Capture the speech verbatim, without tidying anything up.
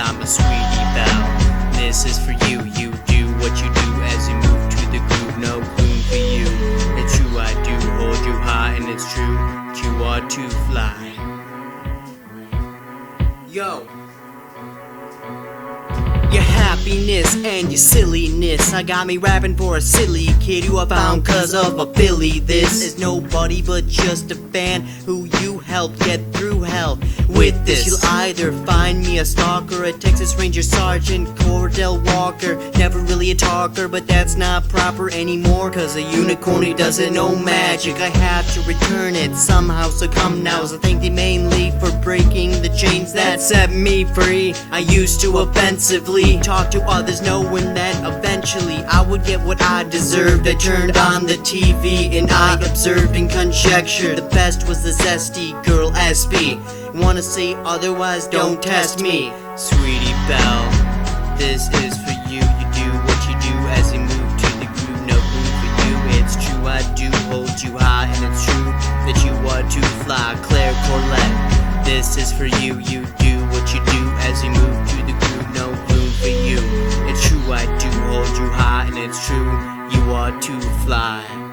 I'm a sweetie belle. This is for you, you do what you do as you move to the groove. No gloom for you, it's true I do hold you high, and it's true that you are to fly. Yo, your happiness and your silliness, I got me rapping for a silly kid who I found cause of a Billy. This is nobody but just a fan who you helped get through hell. With this, you'll either find me a stalker, a Texas Ranger Sergeant Cordell Walker. Never really a talker, but that's not proper anymore, cause a unicorn who doesn't know magic. I have to return it somehow, so come now. So thank thee mainly for breaking the chains that set me free. I used to offensively talk to others, knowing that eventually I would get what I deserved. I turned on the T V and I observed and conjectured the best was the zesty girl S B. Wanna say otherwise, don't test me. Sweetie belle, this is for you. You do what you do as you move to the groove. No room for you, it's true I do hold you high, and it's true that you are to fly. Claire Corlett, this is for you. You do what you do as you move to the groove. No room for you, it's true I do hold you high, and it's true you are to fly.